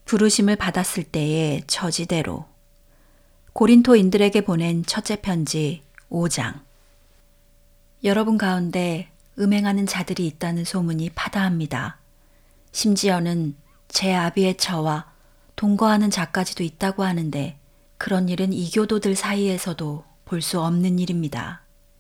부르심을 받았을 때의 저지대로. 고린토인들에게 보낸 첫째 편지 5장. 여러분 가운데 음행하는 자들이 있다는 소문이 파다합니다. 심지어는 제 아비의 처와 동거하는 자까지도 있다고 하는데 그런 일은 이교도들 사이에서도 볼 수 없는 일입니다.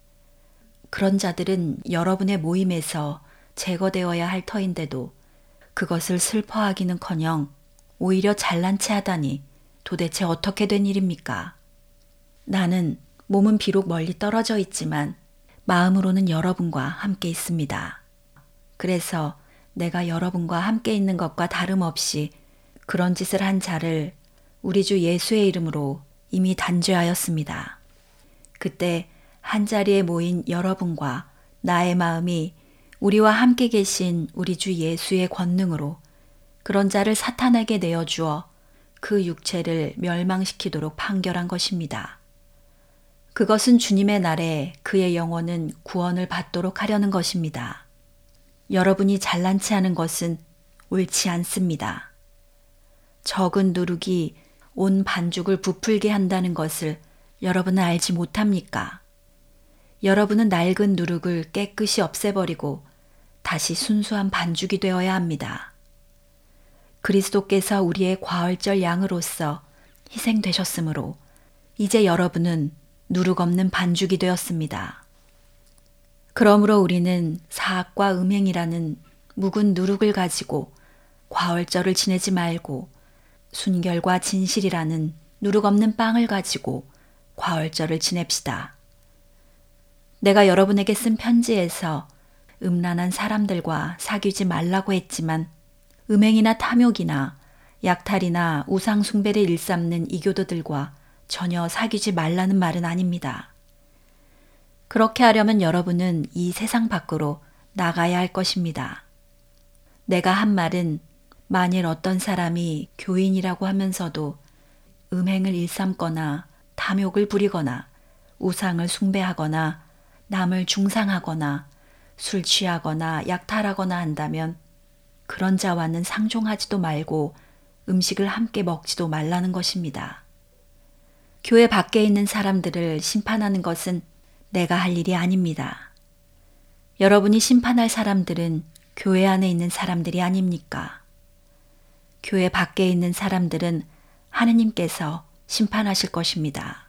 그런 자들은 여러분의 모임에서 제거되어야 할 터인데도 그것을 슬퍼하기는커녕 오히려 잘난 체 하다니 도대체 어떻게 된 일입니까? 나는 몸은 비록 멀리 떨어져 있지만 마음으로는 여러분과 함께 있습니다. 그래서 내가 여러분과 함께 있는 것과 다름없이 그런 짓을 한 자를 우리 주 예수의 이름으로 이미 단죄하였습니다. 그때 한자리에 모인 여러분과 나의 마음이 우리와 함께 계신 우리 주 예수의 권능으로 그런 자를 사탄에게 내어주어 그 육체를 멸망시키도록 판결한 것입니다. 그것은 주님의 날에 그의 영혼은 구원을 받도록 하려는 것입니다. 여러분이 잘난 체 하는 것은 옳지 않습니다. 적은 누룩이 온 반죽을 부풀게 한다는 것을 여러분은 알지 못합니까? 여러분은 낡은 누룩을 깨끗이 없애버리고 다시 순수한 반죽이 되어야 합니다. 그리스도께서 우리의 과얼절 양으로서 희생되셨으므로 이제 여러분은 누룩 없는 반죽이 되었습니다. 그러므로 우리는 사악과 음행이라는 묵은 누룩을 가지고 과얼절을 지내지 말고 순결과 진실이라는 누룩 없는 빵을 가지고 과얼절을 지냅시다. 내가 여러분에게 쓴 편지에서 음란한 사람들과 사귀지 말라고 했지만 음행이나 탐욕이나 약탈이나 우상 숭배를 일삼는 이교도들과 전혀 사귀지 말라는 말은 아닙니다. 그렇게 하려면 여러분은 이 세상 밖으로 나가야 할 것입니다. 내가 한 말은 만일 어떤 사람이 교인이라고 하면서도 음행을 일삼거나 탐욕을 부리거나 우상을 숭배하거나 남을 중상하거나 술 취하거나 약탈하거나 한다면 그런 자와는 상종하지도 말고 음식을 함께 먹지도 말라는 것입니다. 교회 밖에 있는 사람들을 심판하는 것은 내가 할 일이 아닙니다. 여러분이 심판할 사람들은 교회 안에 있는 사람들이 아닙니까? 교회 밖에 있는 사람들은 하느님께서 심판하실 것입니다.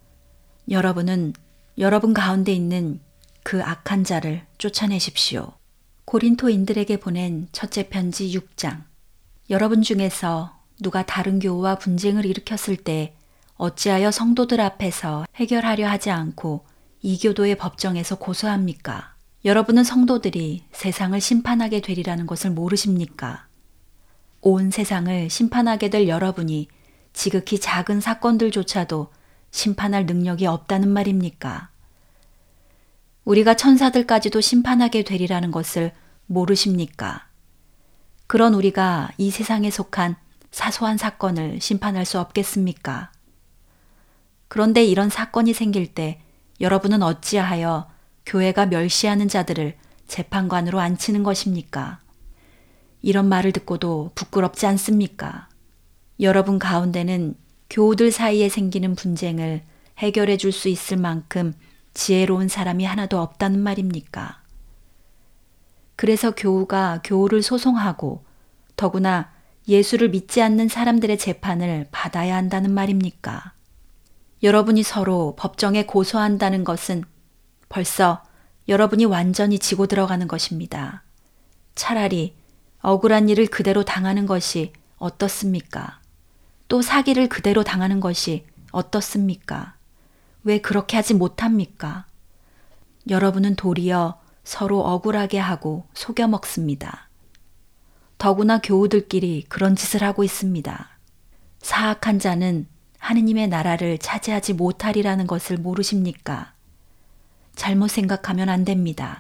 여러분은 여러분 가운데 있는 그 악한 자를 쫓아내십시오. 고린토인들에게 보낸 첫째 편지 6장. 여러분 중에서 누가 다른 교우와 분쟁을 일으켰을 때 어찌하여 성도들 앞에서 해결하려 하지 않고 이교도의 법정에서 고소합니까? 여러분은 성도들이 세상을 심판하게 되리라는 것을 모르십니까? 온 세상을 심판하게 될 여러분이 지극히 작은 사건들조차도 심판할 능력이 없다는 말입니까? 우리가 천사들까지도 심판하게 되리라는 것을 모르십니까? 그런 우리가 이 세상에 속한 사소한 사건을 심판할 수 없겠습니까? 그런데 이런 사건이 생길 때 여러분은 어찌하여 교회가 멸시하는 자들을 재판관으로 앉히는 것입니까? 이런 말을 듣고도 부끄럽지 않습니까? 여러분 가운데는 교우들 사이에 생기는 분쟁을 해결해 줄 수 있을 만큼 지혜로운 사람이 하나도 없다는 말입니까? 그래서 교우가 교우를 소송하고 더구나 예수를 믿지 않는 사람들의 재판을 받아야 한다는 말입니까? 여러분이 서로 법정에 고소한다는 것은 벌써 여러분이 완전히 지고 들어가는 것입니다. 차라리 억울한 일을 그대로 당하는 것이 어떻습니까? 또 사기를 그대로 당하는 것이 어떻습니까? 왜 그렇게 하지 못합니까? 여러분은 도리어 서로 억울하게 하고 속여 먹습니다. 더구나 교우들끼리 그런 짓을 하고 있습니다. 사악한 자는 하느님의 나라를 차지하지 못하리라는 것을 모르십니까? 잘못 생각하면 안 됩니다.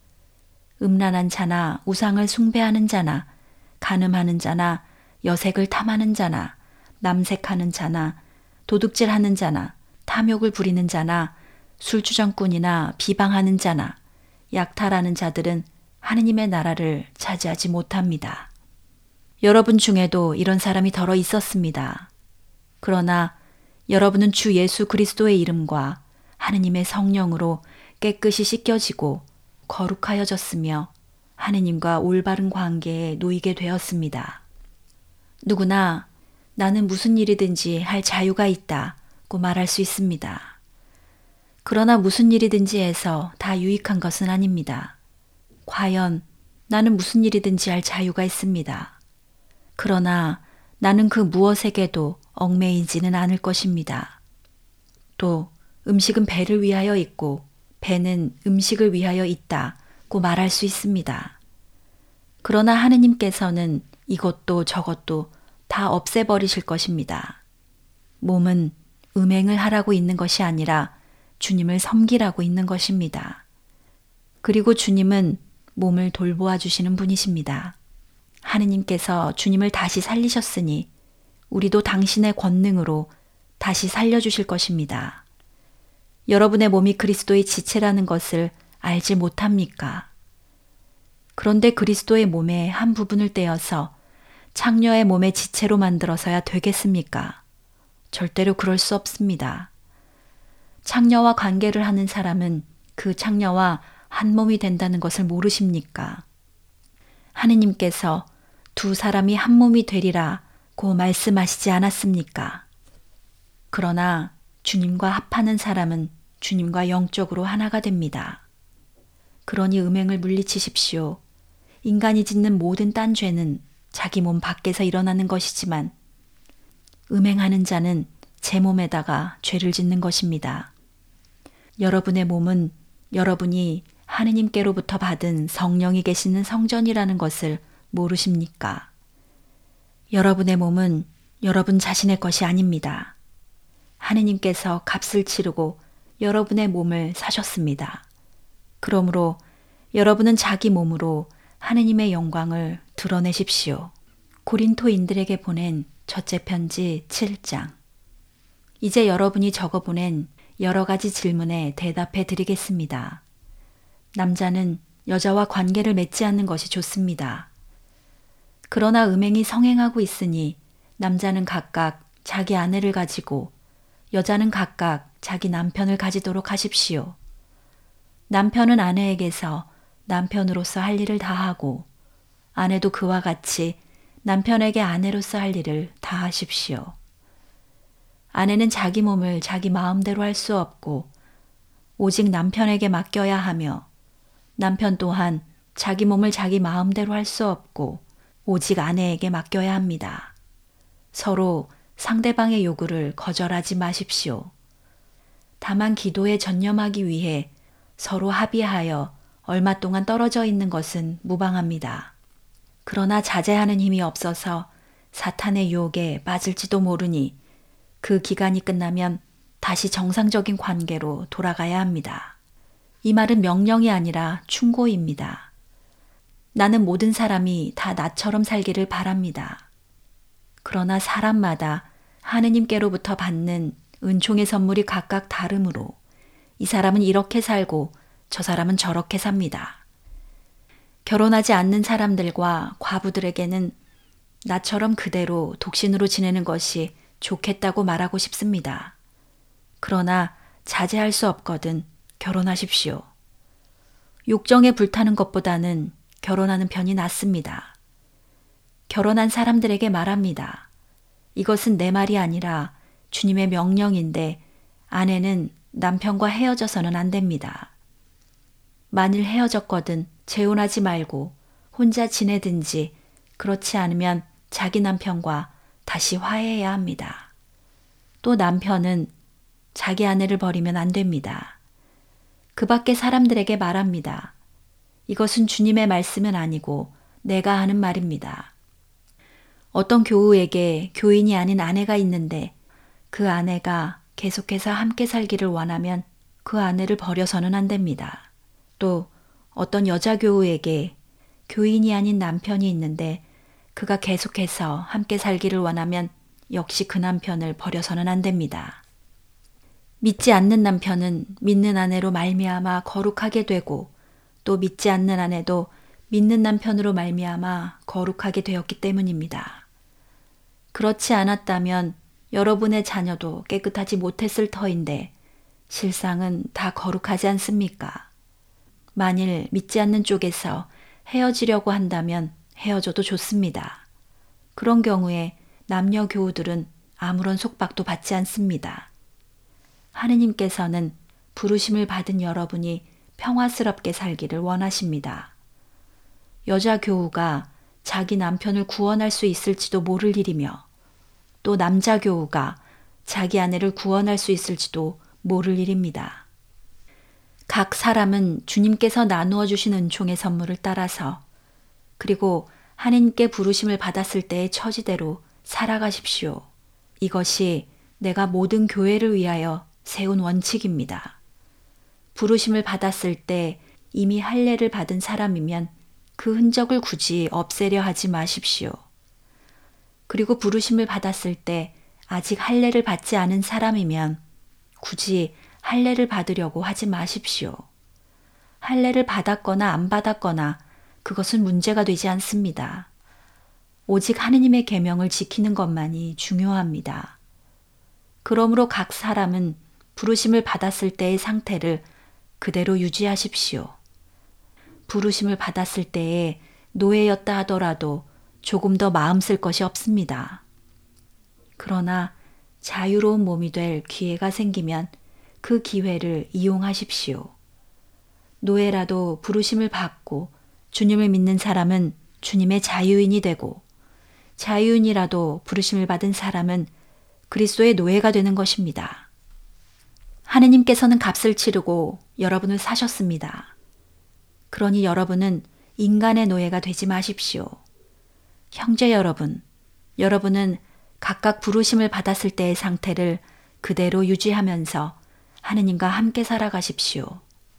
음란한 자나 우상을 숭배하는 자나 간음하는 자나 여색을 탐하는 자나 남색하는 자나 도둑질하는 자나 탐욕을 부리는 자나 술주정꾼이나 비방하는 자나 약탈하는 자들은 하느님의 나라를 차지하지 못합니다. 여러분 중에도 이런 사람이 더러 있었습니다. 그러나 여러분은 주 예수 그리스도의 이름과 하느님의 성령으로 깨끗이 씻겨지고 거룩하여졌으며 하느님과 올바른 관계에 놓이게 되었습니다. 누구나 나는 무슨 일이든지 할 자유가 있다고 말할 수 있습니다. 그러나 무슨 일이든지 해서 다 유익한 것은 아닙니다. 과연 나는 무슨 일이든지 할 자유가 있습니다. 그러나 나는 그 무엇에게도 얽매이지는 않을 것입니다. 또 음식은 배를 위하여 있고 배는 음식을 위하여 있다고 말할 수 있습니다. 그러나 하느님께서는 이것도 저것도 다 없애버리실 것입니다. 몸은 음행을 하라고 있는 것이 아니라 주님을 섬기라고 있는 것입니다. 그리고 주님은 몸을 돌보아 주시는 분이십니다. 하느님께서 주님을 다시 살리셨으니 우리도 당신의 권능으로 다시 살려주실 것입니다. 여러분의 몸이 그리스도의 지체라는 것을 알지 못합니까? 그런데 그리스도의 몸의 한 부분을 떼어서 창녀의 몸의 지체로 만들어서야 되겠습니까? 절대로 그럴 수 없습니다. 창녀와 관계를 하는 사람은 그 창녀와 한 몸이 된다는 것을 모르십니까? 하느님께서 두 사람이 한 몸이 되리라고 말씀하시지 않았습니까? 그러나 주님과 합하는 사람은 주님과 영적으로 하나가 됩니다. 그러니 음행을 물리치십시오. 인간이 짓는 모든 딴 죄는 자기 몸 밖에서 일어나는 것이지만 음행하는 자는 제 몸에다가 죄를 짓는 것입니다. 여러분의 몸은 여러분이 하느님께로부터 받은 성령이 계시는 성전이라는 것을 모르십니까? 여러분의 몸은 여러분 자신의 것이 아닙니다. 하느님께서 값을 치르고 여러분의 몸을 사셨습니다. 그러므로 여러분은 자기 몸으로 하느님의 영광을 드러내십시오. 고린토인들에게 보낸 첫째 편지 7장. 이제 여러분이 적어보낸 여러 가지 질문에 대답해 드리겠습니다. 남자는 여자와 관계를 맺지 않는 것이 좋습니다. 그러나 음행이 성행하고 있으니 남자는 각각 자기 아내를 가지고 여자는 각각 자기 남편을 가지도록 하십시오. 남편은 아내에게서 남편으로서 할 일을 다하고 아내도 그와 같이 남편에게 아내로서 할 일을 다하십시오. 아내는 자기 몸을 자기 마음대로 할 수 없고 오직 남편에게 맡겨야 하며 남편 또한 자기 몸을 자기 마음대로 할 수 없고 오직 아내에게 맡겨야 합니다. 서로 상대방의 요구를 거절하지 마십시오. 다만 기도에 전념하기 위해 서로 합의하여 얼마 동안 떨어져 있는 것은 무방합니다. 그러나 자제하는 힘이 없어서 사탄의 유혹에 빠질지도 모르니 그 기간이 끝나면 다시 정상적인 관계로 돌아가야 합니다. 이 말은 명령이 아니라 충고입니다. 나는 모든 사람이 다 나처럼 살기를 바랍니다. 그러나 사람마다 하느님께로부터 받는 은총의 선물이 각각 다르므로 이 사람은 이렇게 살고 저 사람은 저렇게 삽니다. 결혼하지 않는 사람들과 과부들에게는 나처럼 그대로 독신으로 지내는 것이 좋겠다고 말하고 싶습니다. 그러나 자제할 수 없거든 결혼하십시오. 욕정에 불타는 것보다는 결혼하는 편이 낫습니다. 결혼한 사람들에게 말합니다. 이것은 내 말이 아니라 주님의 명령인데 아내는 남편과 헤어져서는 안 됩니다. 만일 헤어졌거든 재혼하지 말고 혼자 지내든지 그렇지 않으면 자기 남편과 다시 화해해야 합니다. 또 남편은 자기 아내를 버리면 안 됩니다. 그 밖에 사람들에게 말합니다. 이것은 주님의 말씀은 아니고 내가 하는 말입니다. 어떤 교우에게 교인이 아닌 아내가 있는데 그 아내가 계속해서 함께 살기를 원하면 그 아내를 버려서는 안 됩니다. 또 어떤 여자 교우에게 교인이 아닌 남편이 있는데 그가 계속해서 함께 살기를 원하면 역시 그 남편을 버려서는 안 됩니다. 믿지 않는 남편은 믿는 아내로 말미암아 거룩하게 되고 또 믿지 않는 아내도 믿는 남편으로 말미암아 거룩하게 되었기 때문입니다. 그렇지 않았다면 여러분의 자녀도 깨끗하지 못했을 터인데 실상은 다 거룩하지 않습니까? 만일 믿지 않는 쪽에서 헤어지려고 한다면 헤어져도 좋습니다. 그런 경우에 남녀 교우들은 아무런 속박도 받지 않습니다. 하느님께서는 부르심을 받은 여러분이 평화스럽게 살기를 원하십니다. 여자 교우가 자기 남편을 구원할 수 있을지도 모를 일이며 또 남자 교우가 자기 아내를 구원할 수 있을지도 모를 일입니다. 각 사람은 주님께서 나누어 주신 은총의 선물을 따라서 그리고 하느님께 부르심을 받았을 때의 처지대로 살아가십시오. 이것이 내가 모든 교회를 위하여 세운 원칙입니다. 부르심을 받았을 때 이미 할례를 받은 사람이면 그 흔적을 굳이 없애려 하지 마십시오. 그리고 부르심을 받았을 때 아직 할례를 받지 않은 사람이면 굳이 할례를 받으려고 하지 마십시오. 할례를 받았거나 안 받았거나 그것은 문제가 되지 않습니다. 오직 하느님의 계명을 지키는 것만이 중요합니다. 그러므로 각 사람은 부르심을 받았을 때의 상태를 그대로 유지하십시오. 부르심을 받았을 때에 노예였다 하더라도 조금 더 마음 쓸 것이 없습니다. 그러나 자유로운 몸이 될 기회가 생기면 그 기회를 이용하십시오. 노예라도 부르심을 받고 주님을 믿는 사람은 주님의 자유인이 되고 자유인이라도 부르심을 받은 사람은 그리스도의 노예가 되는 것입니다. 하느님께서는 값을 치르고 여러분을 사셨습니다. 그러니 여러분은 인간의 노예가 되지 마십시오. 형제 여러분, 여러분은 각각 부르심을 받았을 때의 상태를 그대로 유지하면서 하느님과 함께 살아가십시오.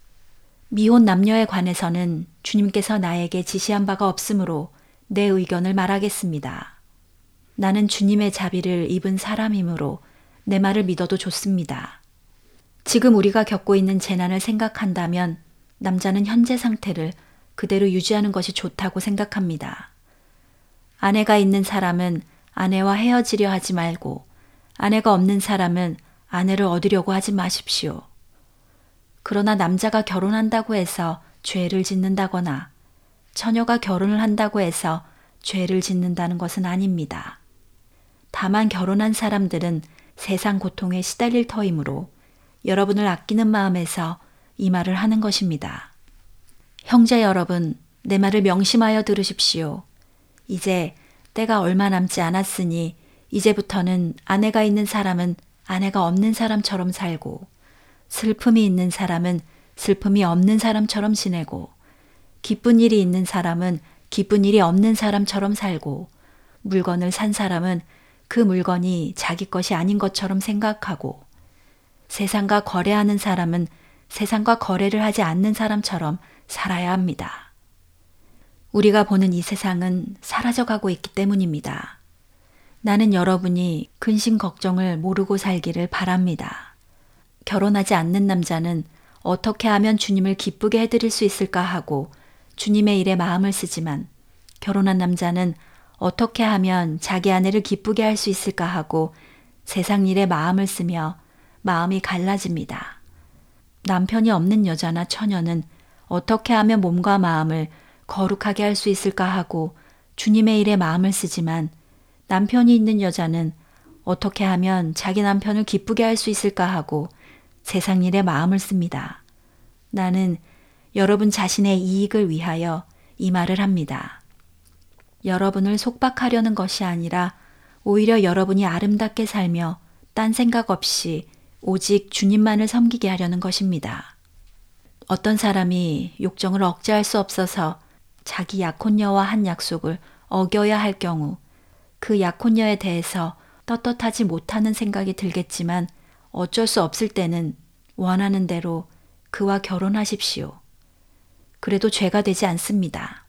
미혼 남녀에 관해서는 주님께서 나에게 지시한 바가 없으므로 내 의견을 말하겠습니다. 나는 주님의 자비를 입은 사람이므로 내 말을 믿어도 좋습니다. 지금 우리가 겪고 있는 재난을 생각한다면 남자는 현재 상태를 그대로 유지하는 것이 좋다고 생각합니다. 아내가 있는 사람은 아내와 헤어지려 하지 말고 아내가 없는 사람은 아내를 얻으려고 하지 마십시오. 그러나 남자가 결혼한다고 해서 죄를 짓는다거나 처녀가 결혼을 한다고 해서 죄를 짓는다는 것은 아닙니다. 다만 결혼한 사람들은 세상 고통에 시달릴 터이므로 여러분을 아끼는 마음에서 이 말을 하는 것입니다. 형제 여러분, 내 말을 명심하여 들으십시오. 이제 때가 얼마 남지 않았으니 이제부터는 아내가 있는 사람은 아내가 없는 사람처럼 살고 슬픔이 있는 사람은 슬픔이 없는 사람처럼 지내고 기쁜 일이 있는 사람은 기쁜 일이 없는 사람처럼 살고 물건을 산 사람은 그 물건이 자기 것이 아닌 것처럼 생각하고 세상과 거래하는 사람은 세상과 거래를 하지 않는 사람처럼 살아야 합니다. 우리가 보는 이 세상은 사라져가고 있기 때문입니다. 나는 여러분이 근심 걱정을 모르고 살기를 바랍니다. 결혼하지 않는 남자는 어떻게 하면 주님을 기쁘게 해드릴 수 있을까 하고 주님의 일에 마음을 쓰지만 결혼한 남자는 어떻게 하면 자기 아내를 기쁘게 할 수 있을까 하고 세상 일에 마음을 쓰며 마음이 갈라집니다. 남편이 없는 여자나 처녀는 어떻게 하면 몸과 마음을 거룩하게 할 수 있을까 하고 주님의 일에 마음을 쓰지만 남편이 있는 여자는 어떻게 하면 자기 남편을 기쁘게 할 수 있을까 하고 세상 일에 마음을 씁니다. 나는 여러분 자신의 이익을 위하여 이 말을 합니다. 여러분을 속박하려는 것이 아니라 오히려 여러분이 아름답게 살며 딴 생각 없이 오직 주님만을 섬기게 하려는 것입니다. 어떤 사람이 욕정을 억제할 수 없어서 자기 약혼녀와 한 약속을 어겨야 할 경우 그 약혼녀에 대해서 떳떳하지 못하는 생각이 들겠지만 어쩔 수 없을 때는 원하는 대로 그와 결혼하십시오. 그래도 죄가 되지 않습니다.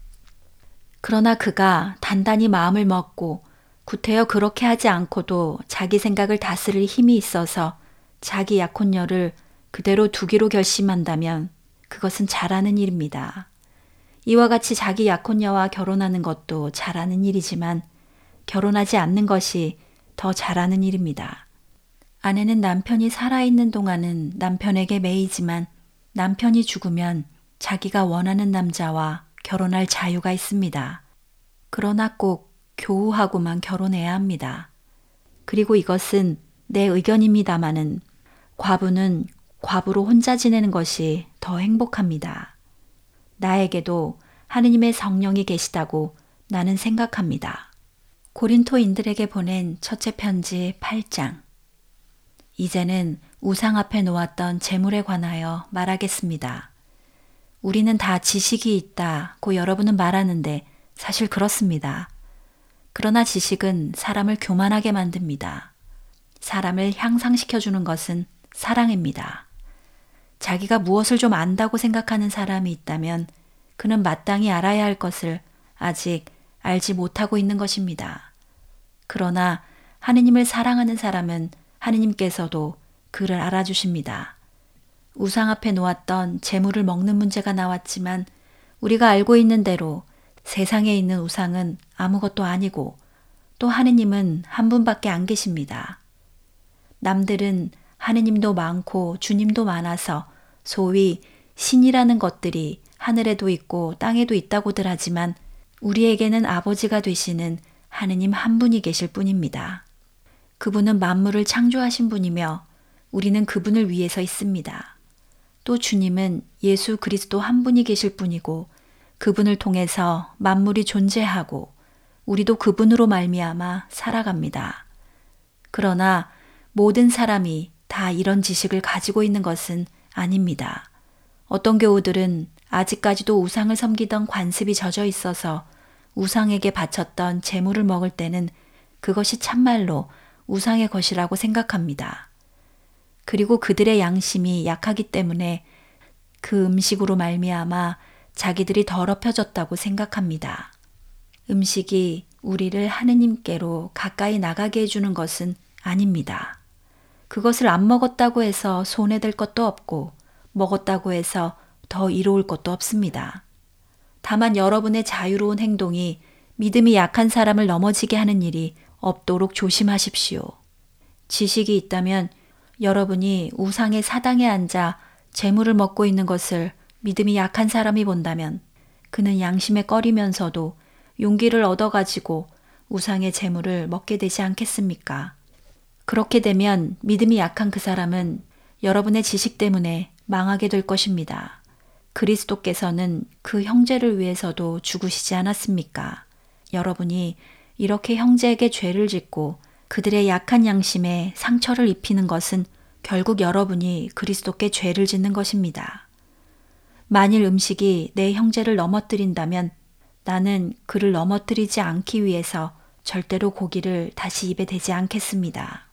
그러나 그가 단단히 마음을 먹고 구태여 그렇게 하지 않고도 자기 생각을 다스릴 힘이 있어서 자기 약혼녀를 그대로 두기로 결심한다면 그것은 잘하는 일입니다. 이와 같이 자기 약혼녀와 결혼하는 것도 잘하는 일이지만 결혼하지 않는 것이 더 잘하는 일입니다. 아내는 남편이 살아있는 동안은 남편에게 매이지만 남편이 죽으면 자기가 원하는 남자와 결혼할 자유가 있습니다. 그러나 꼭 교우하고만 결혼해야 합니다. 그리고 이것은 내 의견입니다마는 과부는 과부로 혼자 지내는 것이 더 행복합니다. 나에게도 하느님의 성령이 계시다고 나는 생각합니다. 고린토인들에게 보낸 첫째 편지 8장. 이제는 우상 앞에 놓았던 재물에 관하여 말하겠습니다. 우리는 다 지식이 있다고 여러분은 말하는데 사실 그렇습니다. 그러나 지식은 사람을 교만하게 만듭니다. 사람을 향상시켜주는 것은 사랑입니다. 자기가 무엇을 좀 안다고 생각하는 사람이 있다면 그는 마땅히 알아야 할 것을 아직 알지 못하고 있는 것입니다. 그러나 하느님을 사랑하는 사람은 하느님께서도 그를 알아주십니다. 우상 앞에 놓았던 재물을 먹는 문제가 나왔지만 우리가 알고 있는 대로 세상에 있는 우상은 아무것도 아니고 또 하느님은 한 분밖에 안 계십니다. 남들은 하느님도 많고 주님도 많아서 소위 신이라는 것들이 하늘에도 있고 땅에도 있다고들 하지만 우리에게는 아버지가 되시는 하느님 한 분이 계실 뿐입니다. 그분은 만물을 창조하신 분이며 우리는 그분을 위해서 있습니다. 또 주님은 예수 그리스도 한 분이 계실 뿐이고 그분을 통해서 만물이 존재하고 우리도 그분으로 말미암아 살아갑니다. 그러나 모든 사람이 다 이런 지식을 가지고 있는 것은 아닙니다. 어떤 교우들은 아직까지도 우상을 섬기던 관습이 젖어 있어서 우상에게 바쳤던 재물을 먹을 때는 그것이 참말로 우상의 것이라고 생각합니다. 그리고 그들의 양심이 약하기 때문에 그 음식으로 말미암아 자기들이 더럽혀졌다고 생각합니다. 음식이 우리를 하느님께로 가까이 나가게 해주는 것은 아닙니다. 그것을 안 먹었다고 해서 손해될 것도 없고 먹었다고 해서 더 이로울 것도 없습니다. 다만 여러분의 자유로운 행동이 믿음이 약한 사람을 넘어지게 하는 일이 없도록 조심하십시오. 지식이 있다면 여러분이 우상의 사당에 앉아 재물을 먹고 있는 것을 믿음이 약한 사람이 본다면 그는 양심에 꺼리면서도 용기를 얻어가지고 우상의 재물을 먹게 되지 않겠습니까? 그렇게 되면 믿음이 약한 그 사람은 여러분의 지식 때문에 망하게 될 것입니다. 그리스도께서는 그 형제를 위해서도 죽으시지 않았습니까? 여러분이 이렇게 형제에게 죄를 짓고 그들의 약한 양심에 상처를 입히는 것은 결국 여러분이 그리스도께 죄를 짓는 것입니다. 만일 음식이 내 형제를 넘어뜨린다면 나는 그를 넘어뜨리지 않기 위해서 절대로 고기를 다시 입에 대지 않겠습니다.